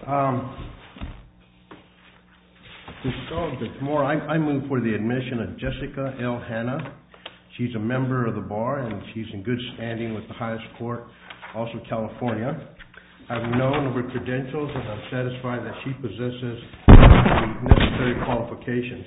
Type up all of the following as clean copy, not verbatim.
I move for the admission of Jessica L. Hanna. She's a member of the bar and she's in good standing with the highest court, also California. I've known of her credentials and I'm satisfied that she possesses the necessary qualifications.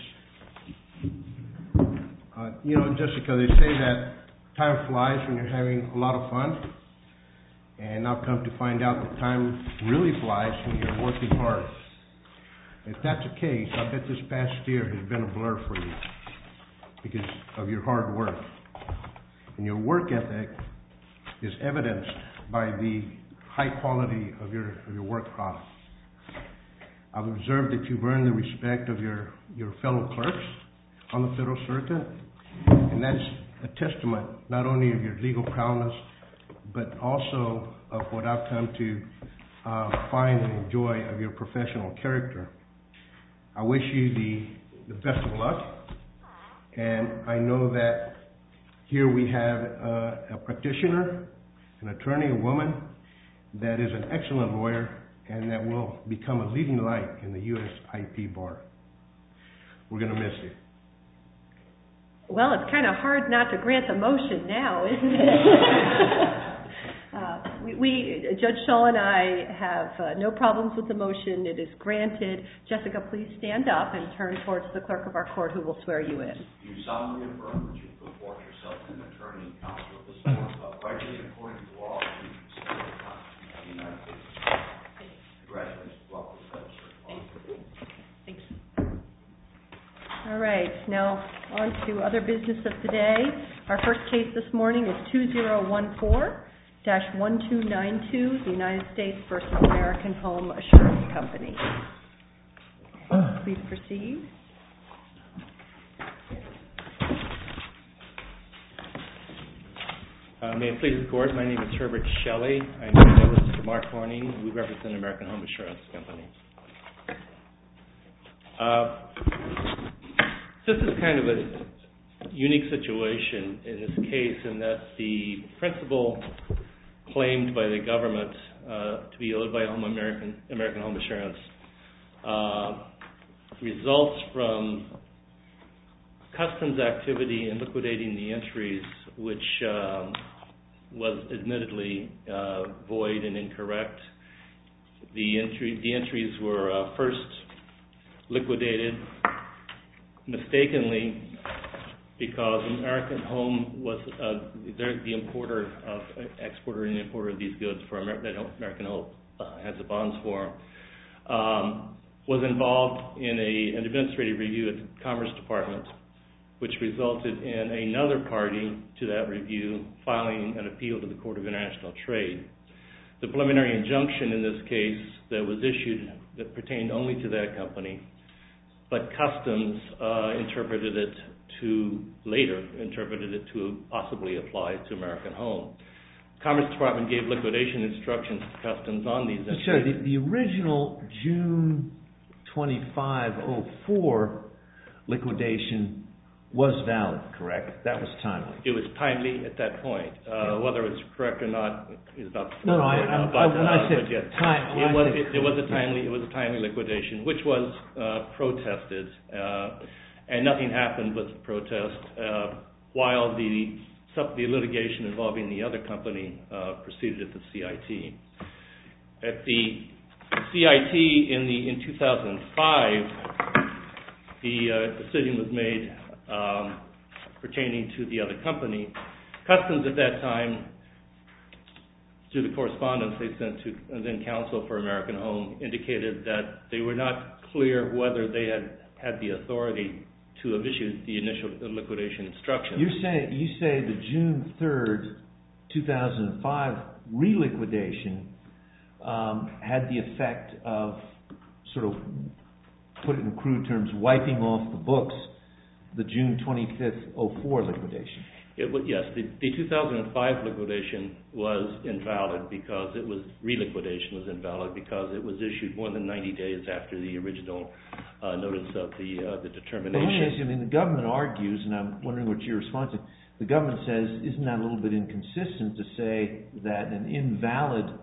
Jessica, they say that time flies when you're having a lot of fun, and I've come to find out that time really flies when you're working hard. If that's the case, I bet this past year has been a blur for you because of your hard work. And your work ethic is evidenced by the high quality of your work product. I've observed that you've earned the respect of your fellow clerks on the Federal Circuit, and that's a testament not only of your legal prowess, but also of what I've come to find and enjoy of your professional character. I wish you the best of luck, and I know that here we have a practitioner, an attorney, a woman that is an excellent lawyer and that will become a leading light in the U.S. IP bar. We're going to miss you. Well, it's kind of hard not to grant the motion now, isn't it? Judge Shull and I have no problems with the motion. It is granted. Jessica, please stand up and turn towards the clerk of our court who will swear you in. Do you solemnly affirm that you put forth yourself as an attorney and counsel of this court uprightly and according to law and to the Constitution of the United States? Congratulations. Welcome to the Federal Circuit. Thanks. All right. Now on to other business of today. Our first case this morning is 2014-1292, the United States versus American Home Assurance Company. Please proceed. May it please the Court, my name is Herbert Shelley. I'm here with Mr. Mark Horning. We represent American Home Assurance Company. This is kind of a unique situation in this case in that the principle claimed by the government to be owed by American Home Assurance results from customs activity in liquidating the entries, which was admittedly void and incorrect. The entries were first liquidated mistakenly because American Home was the importer of exporter and importer of these goods for American Home has the bonds for, was involved in an administrative review at the Commerce Department, which resulted in another party to that review filing an appeal to the Court of International Trade. The preliminary injunction in this case that was issued that pertained only to that company, but Customs interpreted it to possibly apply to American Home. Commerce Department gave liquidation instructions to Customs on these entries. Sure, the original June 2504 liquidation was valid, correct? That was timely. It was timely at that point. Whether it's correct or not is not. It was a timely liquidation, which was protested, and nothing happened with the protest while the litigation involving the other company proceeded at the CIT. At the CIT in 2005, the decision was made pertaining to the other company. Customs at that time, through the correspondence they sent to then counsel for American Home, indicated that they were not clear whether they had the authority to have issued the initial liquidation instructions. You say the June 3rd, 2005 reliquidation had the effect of, sort of put it in crude terms, wiping off the books the June 25th, 04 liquidation. Yes, the 2005 liquidation was invalid because it was reliquidation was invalid because it was issued more than 90 days after the original notice of the determination. The government argues, and I'm wondering what your response is. The government says, isn't that a little bit inconsistent to say that an invalid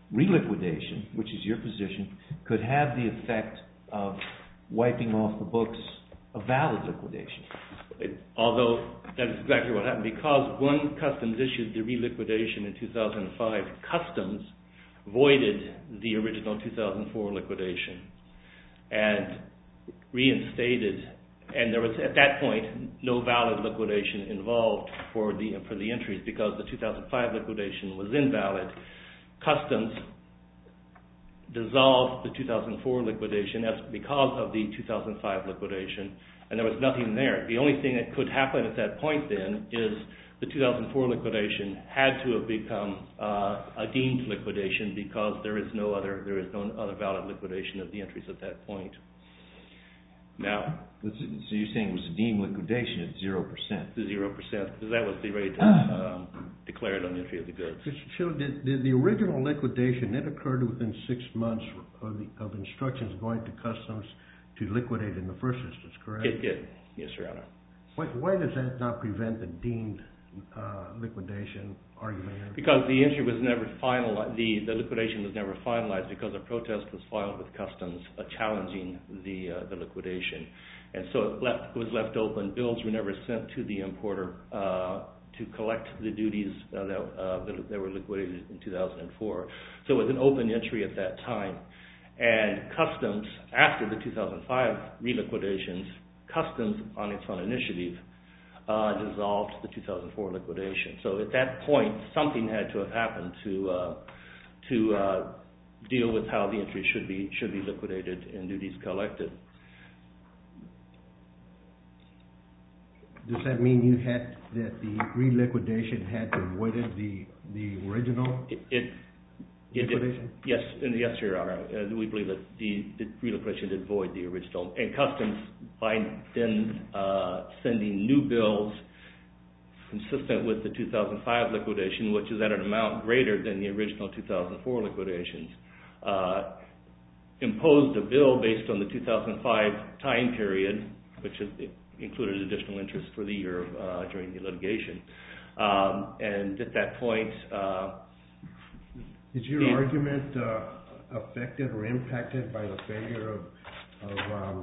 reliquidation, which is your position, could have the effect of wiping off the books a valid liquidation. Although that is exactly what happened. Because when Customs issued the reliquidation in 2005, Customs voided the original 2004 liquidation and reinstated, and there was at that point no valid liquidation involved for the entries because the 2005 liquidation was invalid. Customs dissolved the 2004 liquidation because of the 2005 liquidation, and there was nothing there. The only thing that could happen at that point then is the 2004 liquidation had to have become a deemed liquidation because there is no other valid liquidation of the entries at that point. Now, so you're saying it was a deemed liquidation at 0%? 0%, because that was the rate declared on the entry of the goods. Mr. Schiller, did the original liquidation, it occurred within 6 months of instructions going to Customs to liquidate in the first instance, correct? It did, yes, Your Honor. Why does that not prevent the deemed liquidation argument here? Because the entry was never finalized, the liquidation was never finalized because a protest was filed with Customs challenging the liquidation. And so it was left open. Bills were never sent to the importer to collect the duties that were liquidated in 2004. So it was an open entry at that time. And Customs, after the 2005 reliquidations, Customs, on its own initiative, dissolved the 2004 liquidation. So at that point, something had to have happened to deal with how the entry should be liquidated and duties collected. Does that mean that the reliquidation had to avoid the original liquidation? Yes, Your Honor. We believe that the reliquidation did void the original. And Customs, by then sending new bills consistent with the 2005 liquidation, which is at an amount greater than the original 2004 liquidations, imposed a bill based on the 2005 time period, which included additional interest for the year during the litigation. And at that point... Is your argument affected or impacted by the failure of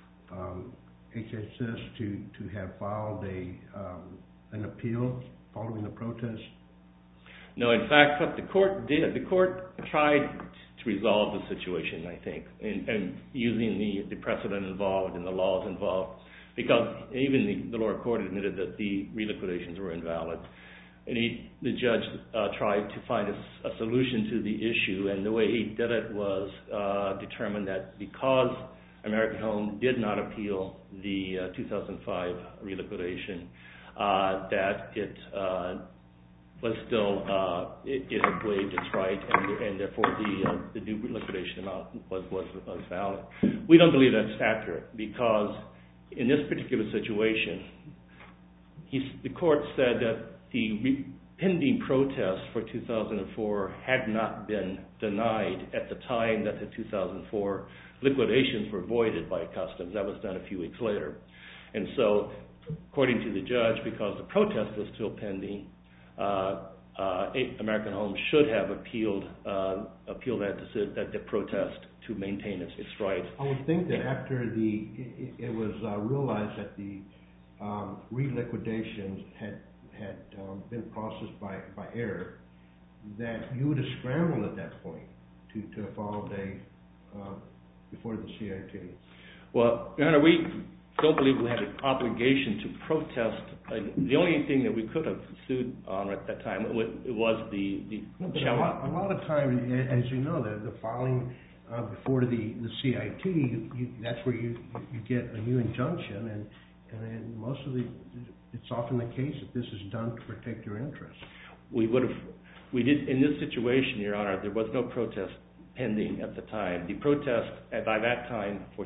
HHS to have filed an appeal following the protest? No, in fact, what the court did, the court tried to resolve the situation, I think, and using the precedent involved and the laws involved, because even the lower court admitted that the reliquidations were invalid. And the judge tried to find a solution to the issue, and the way he did it was determine that because American Home did not appeal the 2005 reliquidation, that it was still, it had waived its right, and therefore the new liquidation amount was valid. We don't believe that's accurate, because in this particular situation, the court said that the pending protest for 2004 had not been denied at the time that the 2004 liquidations were voided by Customs. That was done a few weeks later. And so, according to the judge, because the protest was still pending, American Home should have appealed that protest to maintain its right. I would think that after it was realized that the reliquidations had been processed by error, that you would have scrambled at that point to file before the CIT. Well, Your Honor, we don't believe we had an obligation to protest. The only thing that we could have sued on at that time was the challenge. A lot of times, as you know, the filing before the CIT, that's where you get a new injunction, and most of it's often the case that this is done to protect your interests. We did in this situation, Your Honor. There was no protest pending at the time. The protest by that time the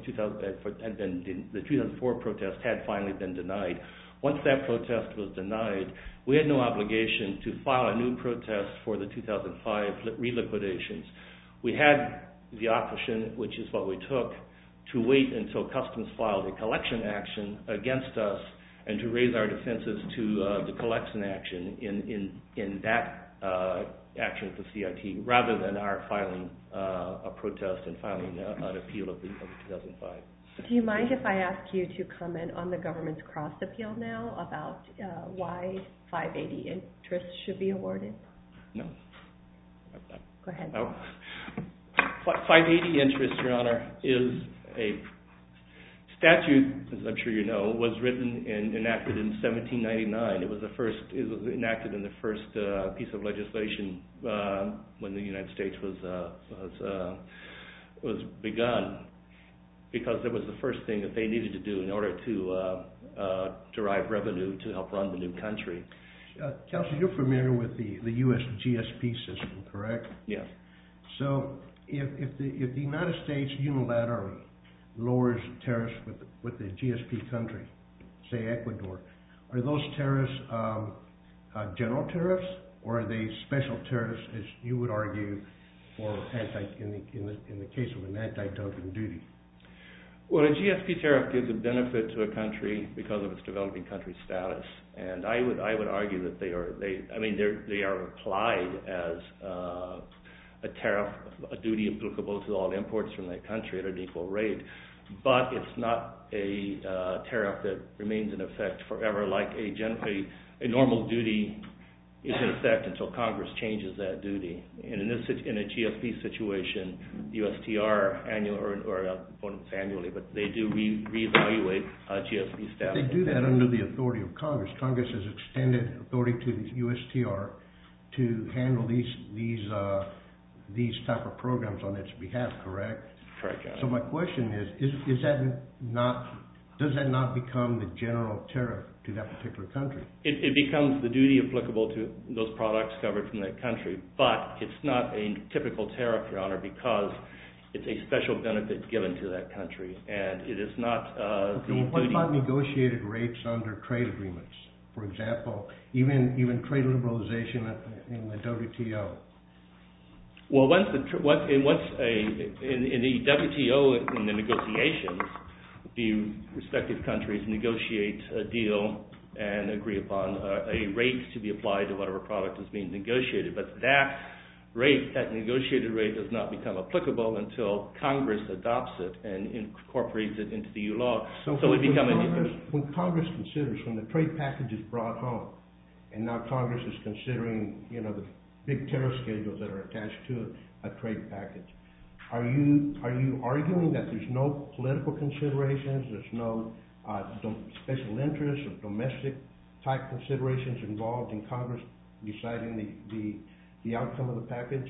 2004 protest had finally been denied. Once that protest was denied, we had no obligation to file a new protest for the 2005 reliquidations. We had the option, which is what we took, to wait until Customs filed a collection action against us and to raise our defenses to the collection action in that action at the CIT rather than our filing a protest and filing an appeal of the 2005. Do you mind if I ask you to comment on the government's cross appeal now about why 580 interest should be awarded? No. Go ahead. 580 interest, Your Honor, is a statute, as I'm sure you know, was written and enacted in 1799. It was enacted in the first piece of legislation when the United States was begun, because it was the first thing that they needed to do in order to derive revenue to help run the new country. Counselor, you're familiar with the U.S. GSP system, correct? Yes. So if the United States unilaterally lowers tariffs with the GSP country, say Ecuador, are those tariffs general tariffs, or are they special tariffs, as you would argue, for in the case of an anti-dumping duty? Well, a GSP tariff gives a benefit to a country because of its developing country status, and I would argue that they are applied as a tariff, a duty applicable to all imports from that country at an equal rate, but it's not a tariff that remains in effect forever, like a normal duty is in effect until Congress changes that duty. And in a GSP situation, the USTR annually, but they do reevaluate GSP status. They do that under the authority of Congress. Congress has extended authority to the USTR to handle these type of programs on its behalf, correct? Correct, John. So my question is does that not become the general tariff to that particular country? It becomes the duty applicable to those products covered from that country, but it's not a typical tariff, Your Honor, because it's a special benefit given to that country, and it is not the duty. What about negotiated rates under trade agreements? For example, even trade liberalization in the WTO. Well, in the WTO, in the negotiations, the respective countries negotiate a deal and agree upon a rate to be applied to whatever product is being negotiated. But that negotiated rate does not become applicable until Congress adopts it and incorporates it into the EU law. So when Congress considers, when the trade package is brought home, and now Congress is considering, the big tariff schedules that are attached to a trade package, are you arguing that there's no political considerations, there's no special interests or domestic type considerations involved in Congress deciding the outcome of the package?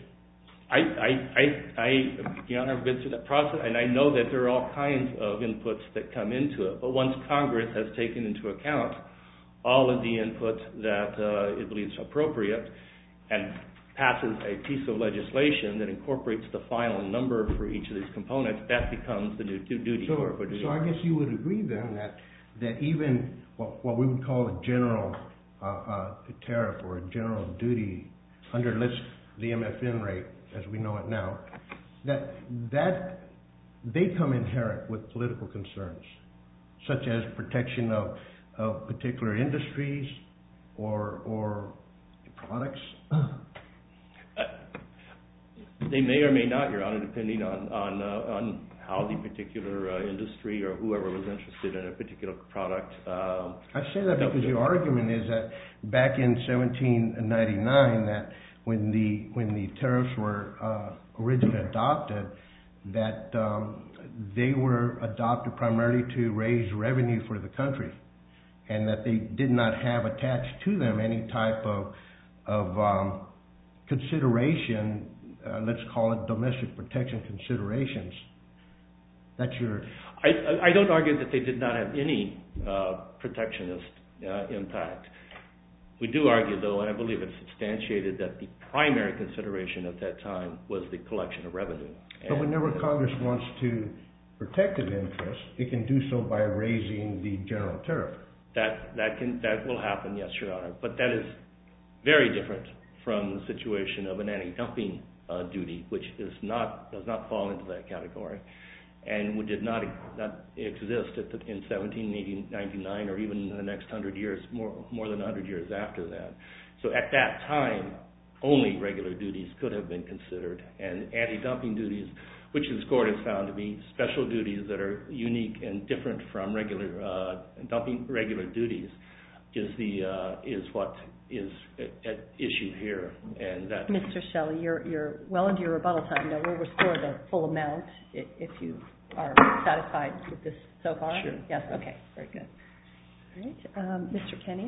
Your Honor, I've been through that process, and I know that there are all kinds of inputs that come into it. But once Congress has taken into account all of the input that it believes appropriate and passes a piece of legislation that incorporates the final number for each of these components, that becomes the new duty. So I guess you would agree then that even what we would call a general tariff or a general duty under the MFN rate as we know it now, that they come inherent with political concerns, such as protection of particular industries or products? They may or may not, Your Honor, depending on how the particular industry or whoever was interested in a particular product. I say that because your argument is that back in 1799, that when the tariffs were originally adopted, that they were adopted primarily to raise revenue for the country, and that they did not have attached to them any type of consideration, let's call it domestic protection considerations. That's your... I don't argue that they did not have any protectionist impact. We do argue, though, and I believe it's substantiated, that the primary consideration at that time was the collection of revenue. But whenever Congress wants to protect an interest, it can do so by raising the general tariff. That will happen, yes, Your Honor. But that is very different from the situation of an anti-dumping duty, which does not fall into that category, and did not exist in 1799 or even in the next 100 years, more than 100 years after that. So at that time, only regular duties could have been considered, and anti-dumping duties, which this court has found to be special duties that are unique and different from regular duties, is what is at issue here. And that, Mr. Shelley, you're well into your rebuttal time. Now we'll restore the full amount if you are satisfied with this so far. Sure. Yes. Okay. Very good. All right. Mr. Kenny.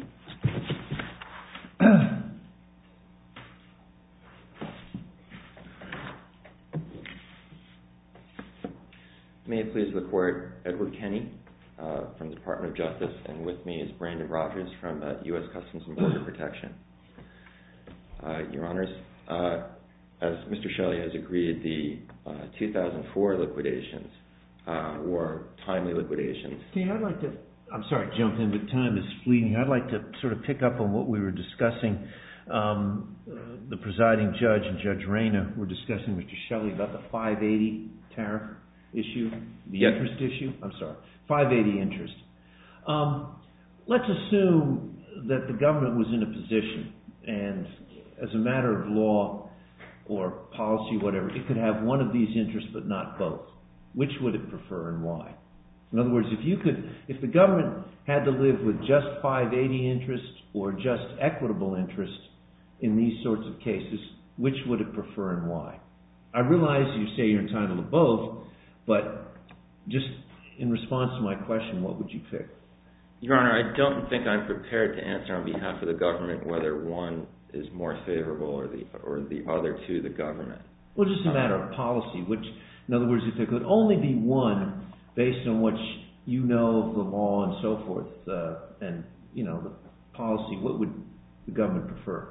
May it please the Court, Edward Kenny from the Department of Justice, and with me is Brandon Rogers from U.S. Customs and Border Protection. Your Honors, as Mr. Shelley has agreed, the 2004 liquidations were timely liquidations. I'd like to, I'm sorry to jump in, but time is fleeting. I'd like to sort of pick up on what we were discussing. The presiding judge and Judge Reyna were discussing, Mr. Shelley, about the 580 tariff issue, the interest issue. I'm sorry, 580 interest. Let's assume that the government was in a position, and as a matter of law or policy, whatever, it could have one of these interests but not both. Which would it prefer and why? In other words, if the government had to live with just 580 interest or just equitable interest in these sorts of cases, which would it prefer and why? I realize you say you're entitled to both, but just in response to my question, what would you pick? Your Honor, I don't think I'm prepared to answer on behalf of the government whether one is more favorable or the other to the government. Well, just a matter of policy, which, in other words, if there could only be one based on what you know of the law and so forth, and, you know, the policy, what would the government prefer?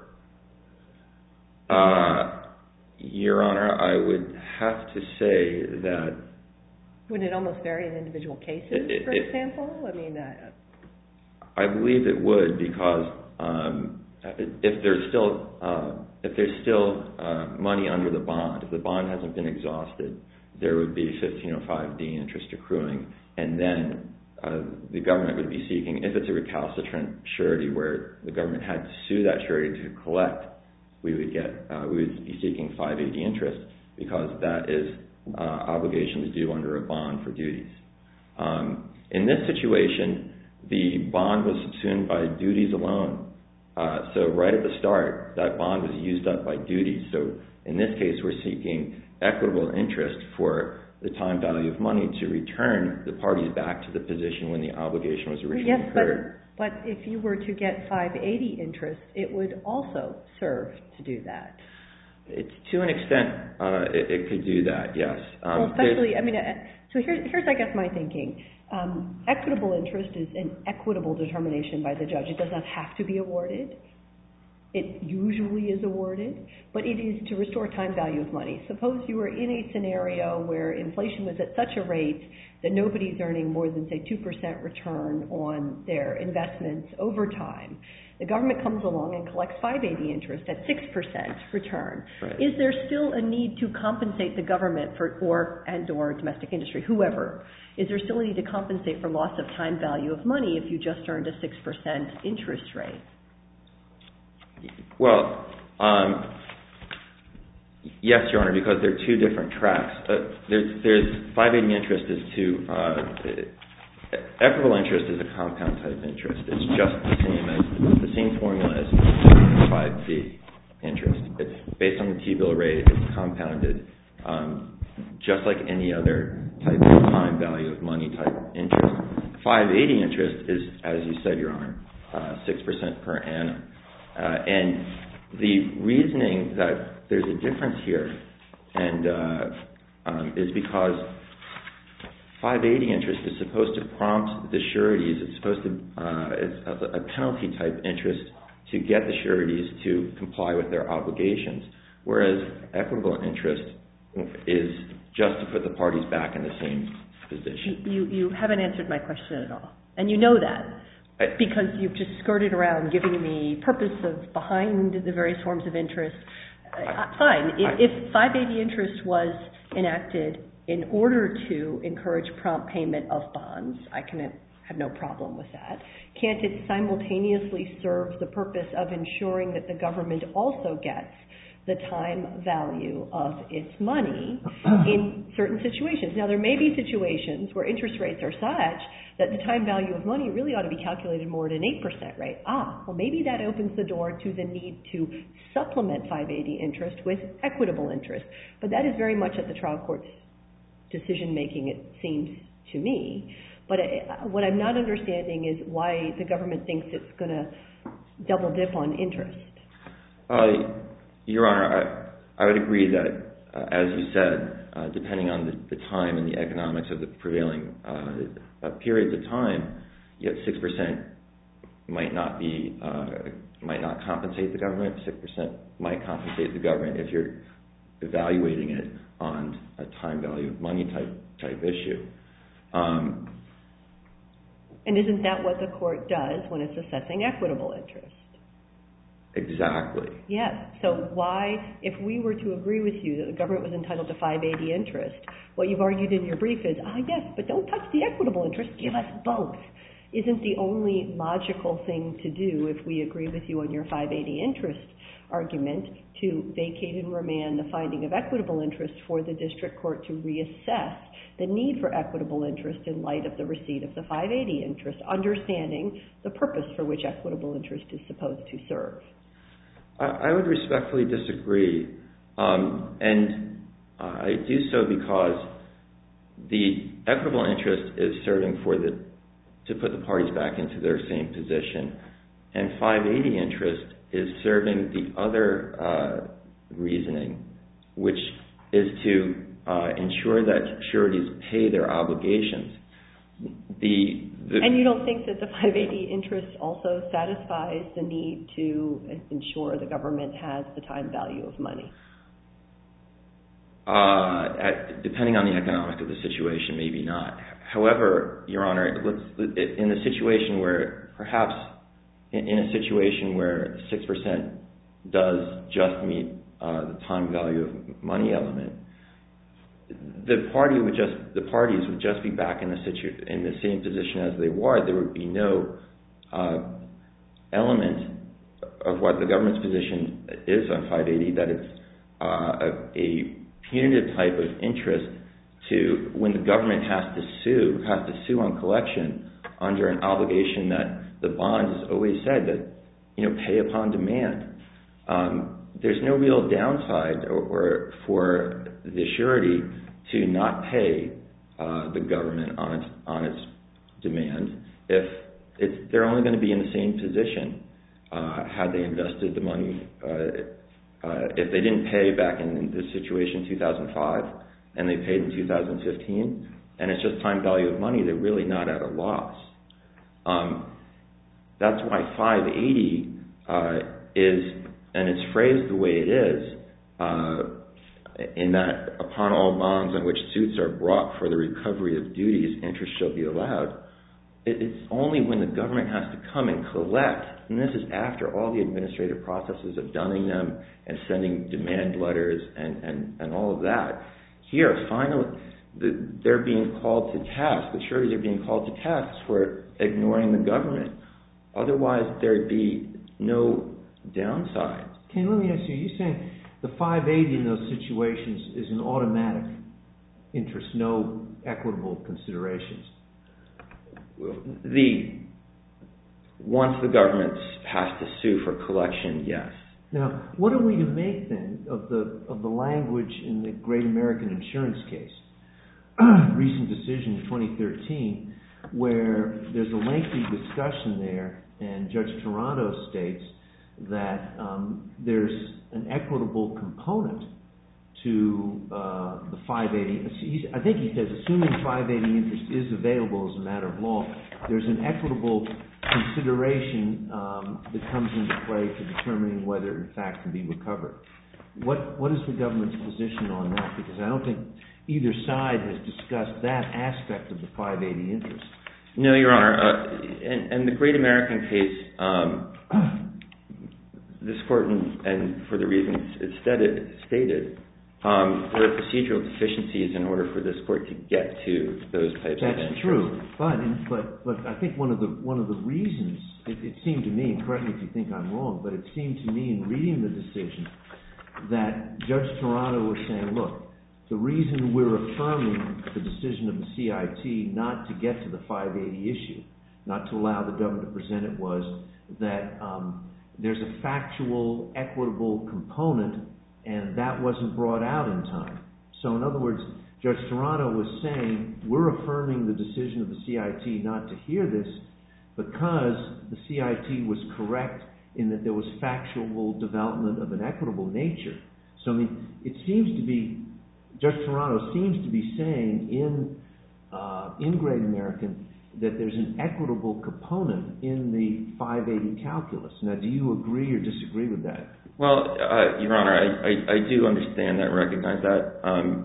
Your Honor, I would have to say that... Wouldn't it almost vary in individual cases, for example? I mean... I believe it would, because if there's still money under the bond, if the bond hasn't been exhausted, there would be 1505D interest accruing, and then the government would be seeking, if it's a recalcitrant surety where the government had to sue that surety to collect, we would be seeking 580 interest, because that is obligations due under a bond for duties. In this situation, the bond was subsumed by duties alone. So right at the start, that bond was used up by duties. So in this case, we're seeking equitable interest for the time value of money to return the parties back to the position when the obligation was originally incurred. But if you were to get 580 interest, it would also serve to do that. It's to an extent, it could do that, yes. Well, especially, I mean, so here's I guess my thinking. Equitable interest is an equitable determination by the judge. It does not have to be awarded. It usually is awarded, but it is to restore time value of money. Suppose you were in a scenario where inflation was at such a rate that nobody's earning more than, say, 2% return on their investments over time. The government comes along and collects 580 interest at 6% return. Right. Is there still a need to compensate the government or domestic industry, whoever? Is there still a need to compensate for loss of time value of money if you just earned a 6% interest rate? Well, yes, Your Honor, because there are two different tracks. There's 580 interest is equitable interest is a compound type interest. It's just the same formula as 5D interest. It's based on the T-bill rate. It's compounded just like any other type of time value of money type interest. 580 interest is, as you said, Your Honor, 6% per annum. And the reasoning that there's a difference here is because 580 interest is supposed to prompt the sureties. It's supposed to it's a penalty type interest to get the sureties to comply with their obligations, whereas equitable interest is just to put the parties back in the same position. You haven't answered my question at all, and you know that. Because you've just skirted around giving me purpose of behind the various forms of interest. Fine. If 580 interest was enacted in order to encourage prompt payment of bonds, I can have no problem with that. Can't it simultaneously serve the purpose of ensuring that the government also gets the time value of its money in certain situations? Now, there may be situations where interest rates are such that the time value of money really ought to be calculated more at an 8% rate. Well, maybe that opens the door to the need to supplement 580 interest with equitable interest. But that is very much at the trial court's decision-making, it seems to me. But what I'm not understanding is why the government thinks it's going to double dip on interest. Your Honor, I would agree that, as you said, depending on the time and the economics of the prevailing periods of time, yet 6% might not compensate the government. 6% might compensate the government if you're evaluating it on a time value of money type issue. And isn't that what the court does when it's assessing equitable interest? Exactly. Yes. So why, if we were to agree with you that the government was entitled to 580 interest, what you've argued in your brief is, yes, but don't touch the equitable interest, give us both. Isn't the only logical thing to do, if we agree with you on your 580 interest argument, to vacate and remand the finding of equitable interest for the district court to reassess the need for equitable interest in light of the receipt of the 580 interest, understanding the purpose for which equitable interest is supposed to serve? I would respectfully disagree, and I do so because the equitable interest is serving to put the parties back into their same position, and 580 interest is serving the other reasoning, which is to ensure that sureties pay their obligations. And you don't think that the 580 interest also satisfies the need to ensure the government has the time value of money? Depending on the economics of the situation, maybe not. However, Your Honor, in a situation where 6% does just meet the time value of money element, the parties would just be back in the same position as they were. There would be no element of what the government's position is on 580, that it's a punitive type of interest to when the government has to sue on collection under an obligation that the bond has always said that, pay upon demand. There's no real downside or for the surety to not pay the government on its demand if they're only going to be in the same position had they invested the money. If they didn't pay back in this situation in 2005 and they paid in 2015 and it's just time value of money, they're really not at a loss. That's why 580 is, and it's phrased the way it is, in that upon all bonds on which suits are brought for the recovery of duties, interest shall be allowed. It's only when the government has to come and collect, and this is after all the administrative processes of dunning them and sending demand letters and all of that. Here, finally, they're being called to task. The sureties are being called to task for ignoring the government. Otherwise, there'd be no downside. Ken, let me ask you, you're saying the 580 in those situations is an automatic interest, no equitable considerations. Once the government has to sue for collection, yes. Now, what are we to make then of the language in the Great American Insurance case, recent decision in 2013, where there's a lengthy discussion there, and Judge Toronto states that there's an equitable component to the 580. I think he says, assuming 580 interest is available as a matter of law, there's an equitable consideration that comes into play to determining whether it in fact can be recovered. What is the government's position on that? Because I don't think either side has discussed that aspect of the 580 interest. No, Your Honor. And the Great American case, this court, and for the reasons it stated, There are procedural deficiencies in order for this court to get to those types of interests. That's true, but I think one of the reasons, it seemed to me, and correct me if you think I'm wrong, but it seemed to me in reading the decision that Judge Toronto was saying, look, the reason we're affirming the decision of the CIT not to get to the 580 issue, not to allow the government to present it, was that there's a factual, equitable component, and that wasn't brought out in time. So in other words, Judge Toronto was saying, we're affirming the decision of the CIT not to hear this because the CIT was correct in that there was factual development of an equitable nature. So I mean, it seems to be, Judge Toronto seems to be saying in Great American that there's an equitable component in the 580 calculus. Now, do you agree or disagree with that? Well, Your Honor, I do understand that and recognize that.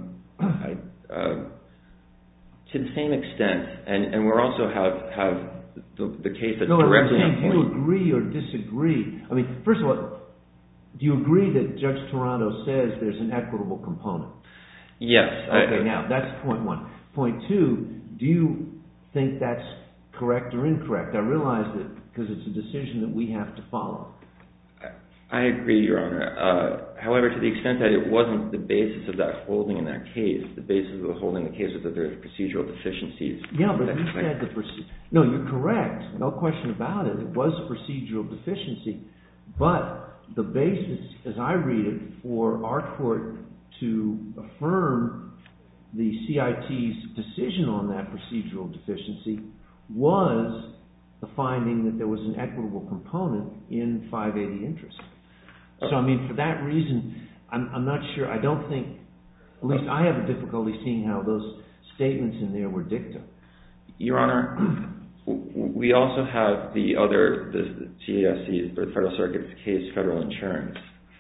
To the same extent, and we also have the case that's directly on point. Do you agree or disagree? I mean, first of all, do you agree that Judge Toronto says there's an equitable component? Yes. Okay, now, that's point one. Point two, do you think that's correct or incorrect? I realize that because it's a decision that we have to follow. I agree, Your Honor. However, to the extent that it wasn't the basis of that holding in that case, the basis of the holding in the case was that there were procedural deficiencies. Yeah, but you said no, you're correct. No question about it. It was a procedural deficiency. But the basis, as I read it, for our court to affirm the CIT's decision on that procedural deficiency was the finding that there was an equitable component in 580 interest. So, I mean, for that reason, I'm not sure. I don't think, at least I have a difficulty seeing how those statements in there were dicta. Your Honor, we also have the CAFC's, the Federal Circuit's case, Federal Insurance.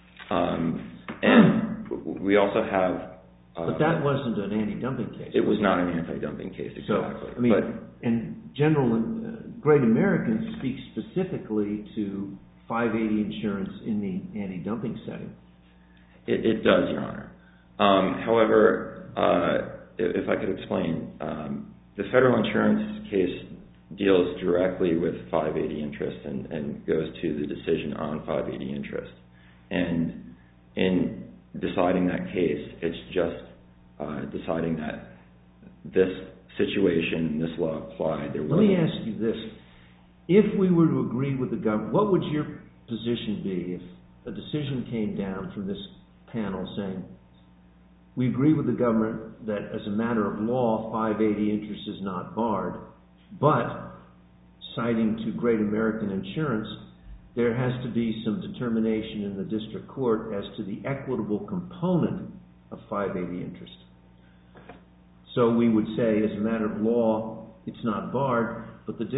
And we also have... But that wasn't an anti-dumping case. It was not an anti-dumping case, exactly. So, I mean, and Great American speaks specifically to 580 insurance in the anti-dumping setting. It does, Your Honor. However, if I could explain, the Federal Insurance case deals directly with 580 interest and goes to the decision on 580 interest. And in deciding that case, it's just deciding that this situation, this law applied. Let me ask you this. If we were to agree with the government, what would your position be if a decision came down from this panel saying, we agree with the government that as a matter of law, 580 interest is not barred, but citing to Great American Insurance, there has to be some determination in the district court as to the equitable component of 580 interest. So we would say as a matter of law, it's not barred, but the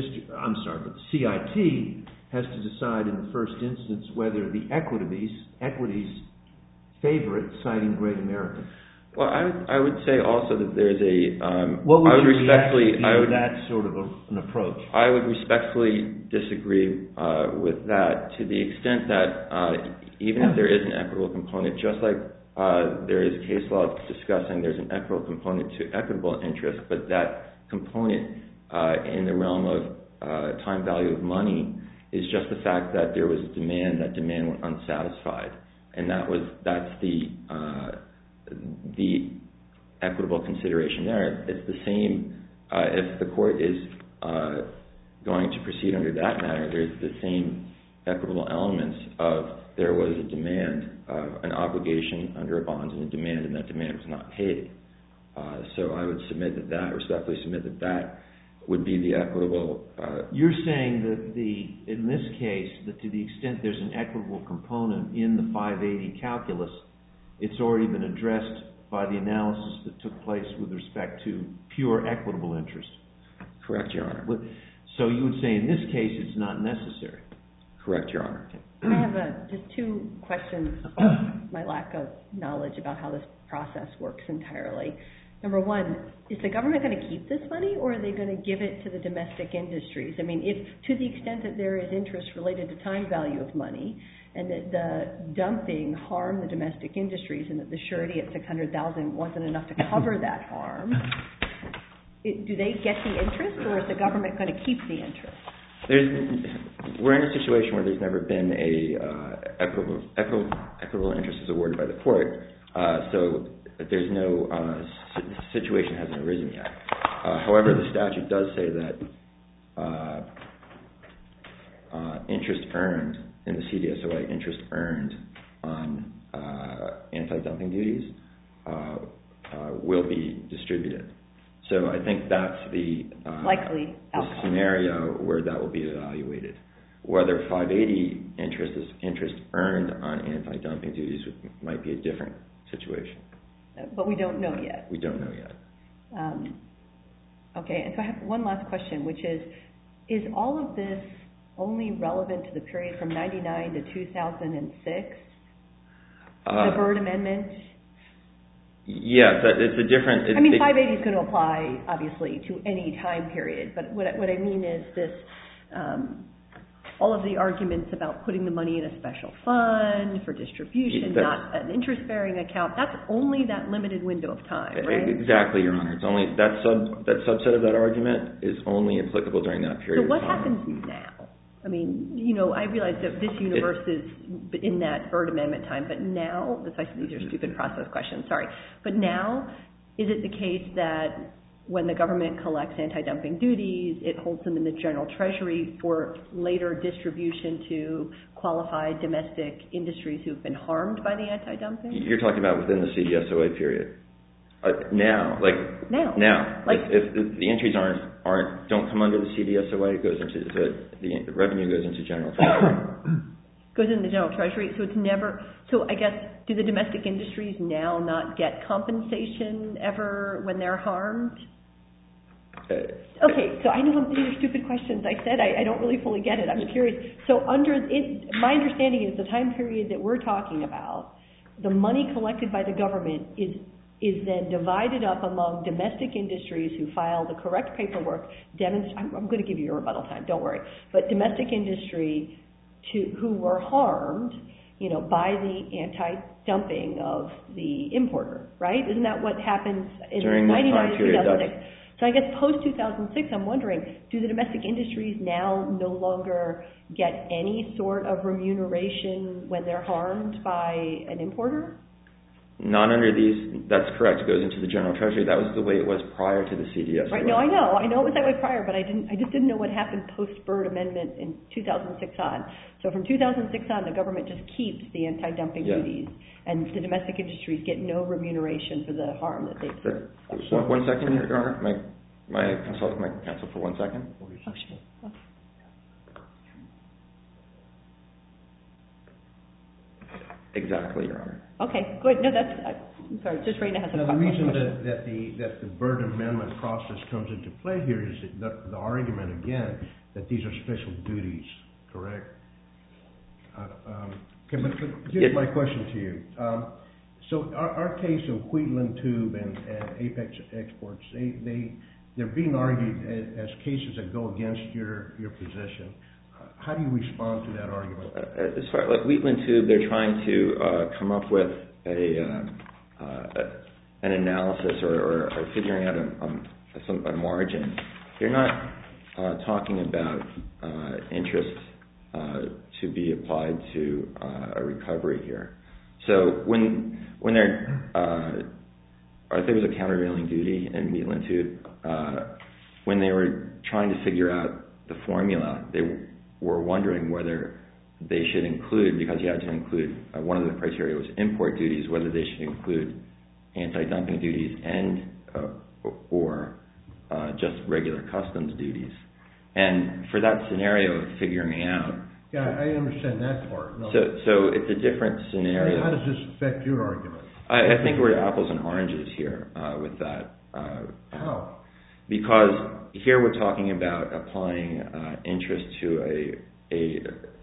CIT has to decide in the first instance whether the equities favor it, citing Great American. Well, I would say also that there's a... What would you react to that sort of an approach? I would respectfully disagree with that to the extent that even if there is an equitable component, just like there is case law discussing there's an equitable component to equitable interest, but that component in the realm of time value of money is just the fact that there was a demand, that demand went unsatisfied. And that's the equitable consideration there. It's the same, if the court is going to proceed under that manner, there's the same equitable elements of there was a demand, an obligation under a bond and a demand, and that demand was not paid. So I would respectfully submit that would be the equitable... You're saying that in this case, that to the extent there's an equitable component in the 580 calculus, it's already been addressed by the analysis that took place with respect to pure equitable interest. Correct, Your Honor. So you would say in this case it's not necessary. Correct, Your Honor. I have just two questions about my lack of knowledge about how this process works entirely. Number one, is the government going to keep this money, or are they going to give it to the domestic industries? I mean, if to the extent that there is interest related to time value of money, and that the dumping harmed the domestic industries, and that the surety at $600,000 wasn't enough to cover that harm, do they get the interest, or is the government going to keep the interest? We're in a situation where there's never been a equitable interest is awarded by the court, so there's no situation hasn't arisen yet. However, the statute does say that interest earned in the CDSOA, interest earned on anti-dumping duties will be distributed. So I think that's the likely the scenario where that will be evaluated. Whether 580 interest is interest earned on anti-dumping duties might be a different situation. But we don't know yet. We don't know yet. Okay, and so I have one last question, which is all of this only relevant to the period from 99 to 2006? The Byrd Amendment? Yeah, it's a different... 580 is going to apply, obviously, to any time period, but what I mean is this... all of the arguments about putting the money in a special fund for distribution, not an interest-bearing account, that's only that limited window of time, right? Exactly, Your Honor. It's only that subset of that argument is only applicable during that period of time. So what happens now? I mean, I realize that this universe is in that Byrd Amendment time, but now, these are stupid process questions, sorry, but now, is it the case that when the government collects anti-dumping duties, it holds them in the general treasury for later distribution to qualified domestic industries who've been harmed by the anti-dumping? You're talking about within the CDSOA period. Now. If the entries don't come under the CDSOA, it goes into the revenue goes into general treasury. Goes into the general treasury, so it's never. So I guess, do the domestic industries now not get compensation ever when they're harmed? Okay, so I know these are stupid questions. I said I don't really fully get it. I'm curious. So my understanding is the time period that we're talking about, the money collected by the government is then divided up among domestic industries who file the correct paperwork. I'm going to give you your rebuttal time, don't worry. But domestic industry who were harmed, by the anti-dumping of the importer, right? Isn't that what happens in 1999 to 2006? So I guess post-2006, I'm wondering, do the domestic industries now no longer get any sort of remuneration when they're harmed by an importer? Not under these, that's correct. It goes into the general treasury. That was the way it was prior to the CDSOA. Right, no, I know it was that way prior, but I just didn't know what happened post-Byrd Amendment in 2006 on. So from 2006 on, the government just keeps the anti-dumping duties, and the domestic industries get no remuneration for the harm that they've done. One second, Your Honor. May I consult with my counsel for 1 second? Oh, sure. Okay. Exactly, Your Honor. Okay, good. No, I'm sorry, just Raina has a question. question. The reason that the Byrd Amendment process comes into play here is the argument, again, that these are special duties, correct? But here's my question to you. So our case of Wheatland Tube and Apex Exports, they're being argued as cases that go against your position. How do you respond to that argument? As far as Wheatland Tube, they're trying to come up with an analysis or figuring out a margin. They're not talking about interest to be applied to a recovery here. So when they're, I think it was a countervailing duty in Wheatland Tube, when they were trying to figure out the formula, they were wondering whether they should include, because you had to include, one of the criteria was import duties, whether they should include anti-dumping duties and or just regular customs duties. And for that scenario of figuring out... Yeah, I understand that part. No. So it's a different scenario. How does this affect your argument? I think we're apples and oranges here with that. How? Because here we're talking about applying interest to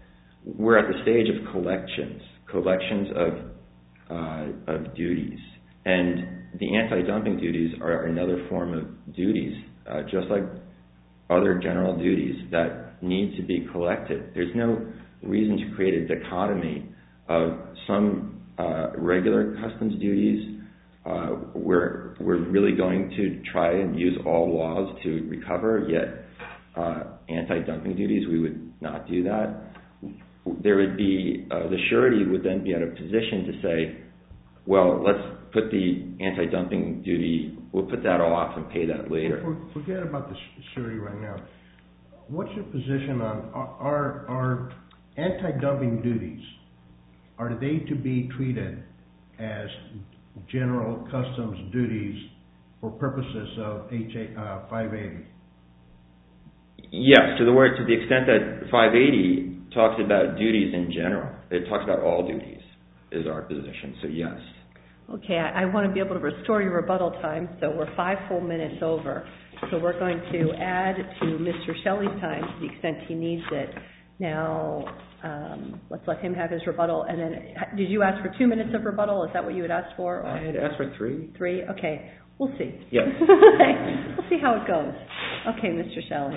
we're at the stage of collections of duties, And the anti-dumping duties are another form of duties, just like other general duties that need to be collected. There's no reason to create a dichotomy of some regular customs duties. We're really going to try and use all laws to recover, yet anti-dumping duties, we would not do that. There would be, the surety would then be at a position to say, well, let's put the anti-dumping duty, we'll put that off and pay that later. Forget about the surety right now. What's your position on, are anti-dumping duties, are they to be treated as general customs duties for purposes of HA 580? Yes, to the extent that 580 talks about duties in general. It talks about all duties, is our position, so yes. Okay, I want to be able to restore your rebuttal time, so we're 5 full minutes over. So we're going to add to Mr. Shelley's time to the extent he needs it. Now, let's let him have his rebuttal. And then, did you ask for 2 minutes of rebuttal? Is that what you had asked for? Or? I had asked for 3. 3? Okay, we'll see. Yes. We'll see how it goes. Okay, Mr. Shelley.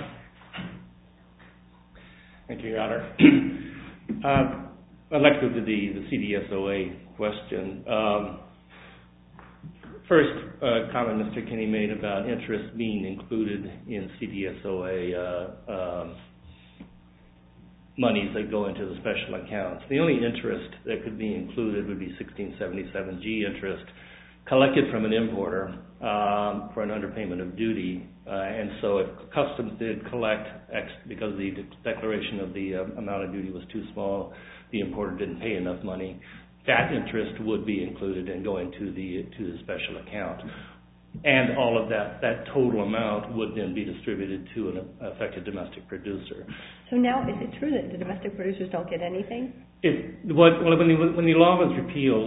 Thank you, Your Honor. I'd like to go to the CDSOA question. First, a comment Mr. Kinney made about interest being included in CDSOA monies that go into the special accounts. The only interest that could be included would be 1677G interest collected from an importer for an underpayment of duty. And so if Customs did collect X because the declaration of the amount of duty was too small, the importer didn't pay enough money, that interest would be included and go into the special account. And all of that total amount would then be distributed to an affected domestic producer. So now, is it true that the domestic producers don't get anything? When the law was repealed,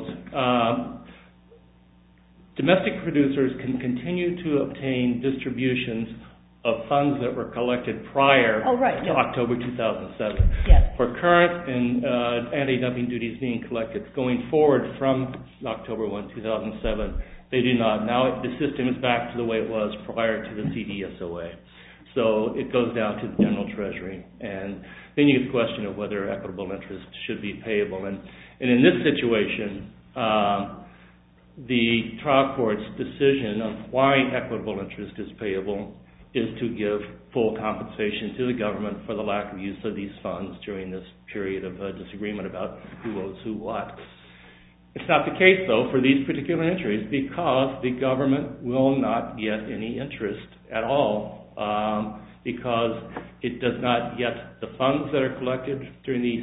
domestic producers can continue to obtain distributions of funds that were collected prior to October 2007. Yes. For current and anti-dumping duties being collected going forward from October 1, 2007, they do not. Now the system is back to the way it was prior to the CDSOA. So it goes down to the General Treasury. And then you get the question of whether equitable interest should be payable. And in this situation, the trial court's decision on why equitable interest is payable is to give full compensation to the government for the lack of use of these funds during this period of disagreement about who owes who what. It's not the case, though, for these particular entries because the government will not get any interest at all because it does not get the funds that are collected during the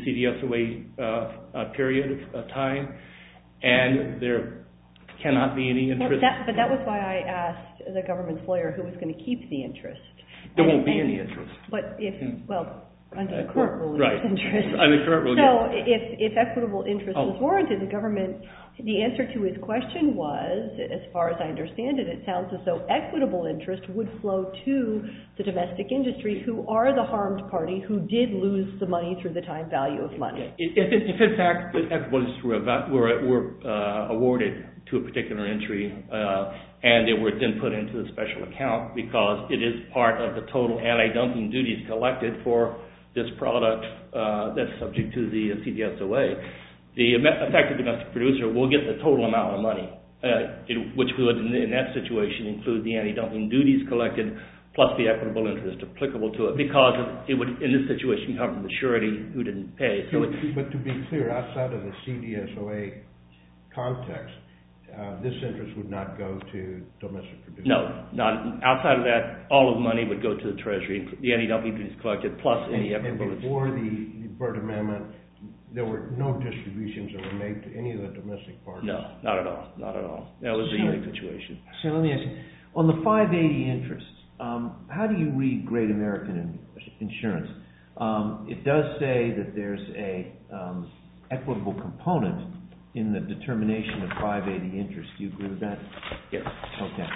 CDSOA period of time, and there cannot be any interest. But that was why I asked the government's lawyer who was going to keep the interest. There won't be any interest. But under the current rule, right. Interest. Under the current rule, so if equitable interest was warranted, the answer to his question was, as far as I understand it, it sounds as though equitable interest would flow to the domestic industry, who are the harmed party, who did lose the money through the time value of money. If in fact the equitable interest were awarded to a particular entry, and they were then put into the special account because it is part of the total anti-dumping duties collected for this product that's subject to the CDSOA, the affected domestic producer will get the total amount of money, which would, in that situation, include the anti-dumping duties collected plus the equitable interest applicable to it, because it would, in this situation, come from the surety who didn't pay. But to be clear, outside of the CDSOA context, this interest would not go to domestic producers? No, not outside of that. All of the money would go to the Treasury, the anti-dumping duties collected, plus any equitable interest. And before the Byrd Amendment, there were no distributions that were made to any of the domestic parties? No, not at all. Not at all. That was the unique situation. So let me ask you, on the 580 interest, how do you read Great American Insurance? It does say that there's a equitable component in the determination of 580 interest. Do you agree with that? Yes. Okay.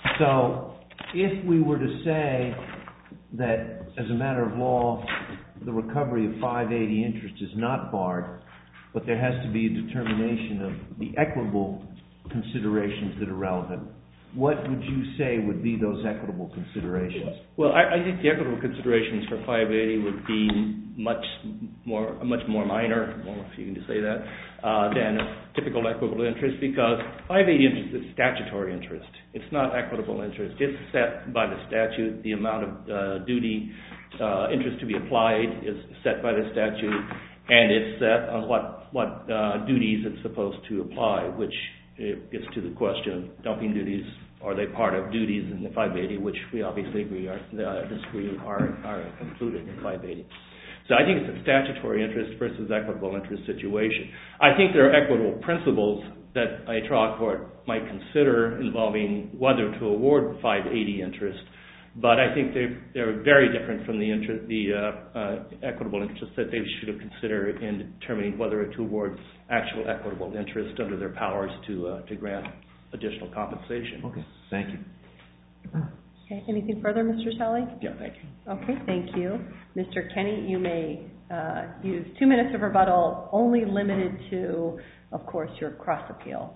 So if we were to say that as a matter of law, the recovery of 580 interest is not barred, but there has to be a determination of the equitable considerations that are relevant. What would you say would be those equitable considerations? Well, I think the equitable considerations for 580 would be much more minor, if you can just say that, than a typical equitable interest, because 580 interest is statutory interest. It's not equitable interest. It's set by the statute. The amount of duty interest to be applied is set by the statute, and it's set on what duties it's supposed to apply, which it gets to the question of dumping duties. Are they part of duties in the 580, which we obviously disagree are included in 580. So I think it's a statutory interest versus equitable interest situation. I think there are equitable principles that a trial court might consider involving whether to award 580 interest, but I think they're very different from the equitable interest that they should have considered in determining whether to award actual equitable interest under their powers to grant additional compensation. Okay, thank you. Okay, anything further, Mr. Shelley? Yeah, thank you. Okay, thank you. Mr. Kenny, you may use 2 minutes of rebuttal, only limited to, of course, your cross appeal.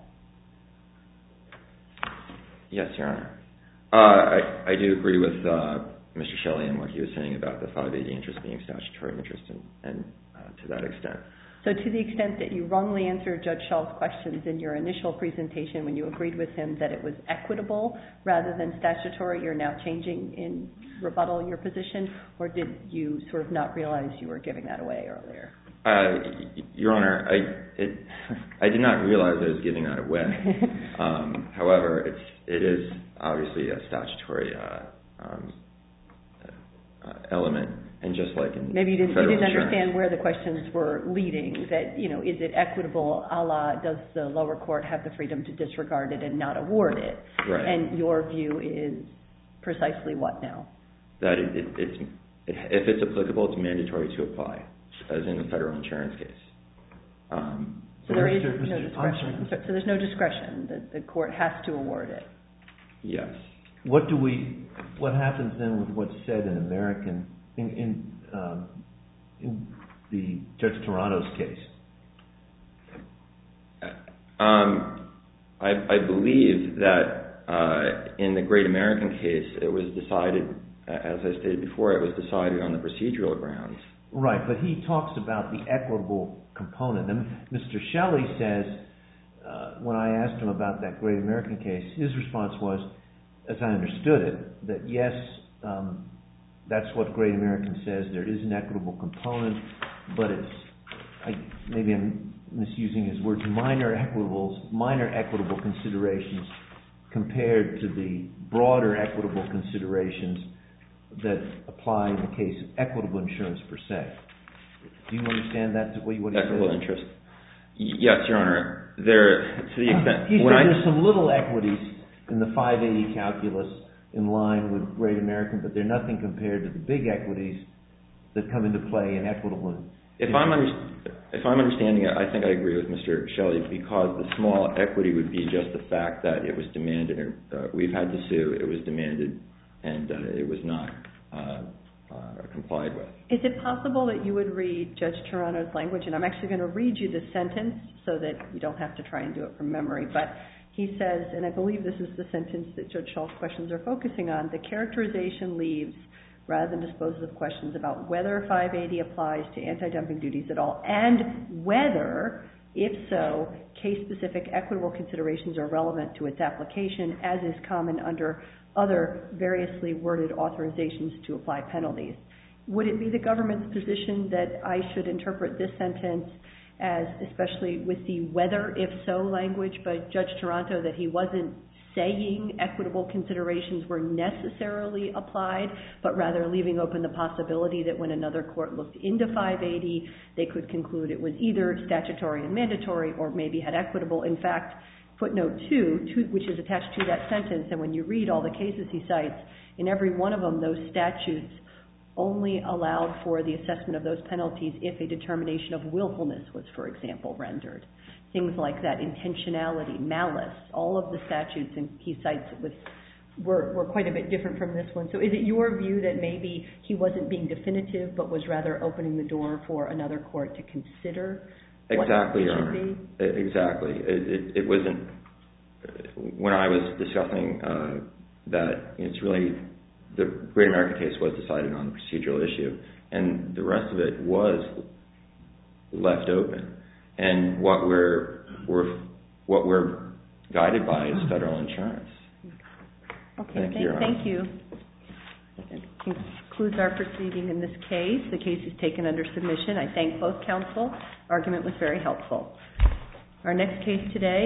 Yes, Your Honor. I do agree with Mr. Shelley and what he was saying about the 580 interest being statutory interest, and to that extent. So to the extent that you wrongly answered Judge Schall's questions in your initial presentation when you agreed with him that it was equitable rather than statutory, you're now changing in rebuttal your position, or did you sort of not realize you were giving that away earlier? Your Honor, I did not realize I was giving that away. However, it is obviously a statutory element, and just like in maybe you didn't insurance. understand where the questions were leading. That is it equitable? A la, does the lower court have the freedom to disregard it and not award it? Right. And your view is precisely what now? That if it's applicable, it's mandatory to apply, as in the federal insurance case. So there is no discretion. So there's no discretion. The court has to award it. Yes. What happens then with what's said in the Judge Toronto's case? I believe that in the Great American case, it was decided, as I stated before, it was decided on the procedural grounds. Right, but he talks about the equitable component. And Mr. Shelley says, when I asked him about that Great American case, his response was, as I understood it, that yes, that's what Great American says, there is an equitable component, but maybe I'm misusing his words, minor equitable considerations compared to the broader equitable considerations that apply in the case of equitable insurance per se. Do you understand that? Equitable interest. Yes, Your Honor. To the extent he said there's some little equities in the 580 calculus in line with Great American, but they're nothing compared to the big equities that come into play in equitable. If I'm understanding it, I think I agree with Mr. Shelley, because the small equity would be just the fact that it was demanded. We've had to sue. It was demanded, and it was not complied with. Is it possible that you would read Judge Toronto's language? And I'm actually going to read you the sentence so that you don't have to try and do it from memory. But he says, and I believe this is the sentence that Judge Schall's questions are focusing on, the characterization leaves, rather than disposes of questions about whether 580 applies to anti-dumping duties at all, and whether, if so, case-specific equitable considerations are relevant to its application, as is common under other variously worded authorizations to apply penalties. Would it be the government's position that I should interpret this sentence as, especially with the whether, if so language by Judge Toronto, that he wasn't saying equitable considerations were necessarily applied, but rather leaving open the possibility that when another court looked into 580, they could conclude it was either statutory and mandatory or maybe had equitable. In fact, footnote 2, which is attached to that sentence, and when you read all the cases he cites, in every one of them, those statutes only allowed for the assessment of those penalties if a determination of willfulness was, for example, rendered. Things like that, intentionality, malice, all of the statutes and he cites were quite a bit different from this one. So is it your view that maybe he wasn't being definitive but was rather opening the door for another court to consider? Exactly, Your Honor. Exactly. It wasn't. when I was discussing that it's really the Great American case was decided on the procedural issue, and the rest of it was left open. And what we're guided by is federal insurance. Okay, thank you. That concludes our proceeding in this case. The case is taken under submission. I thank both counsel. Argument was very helpful. Our next case today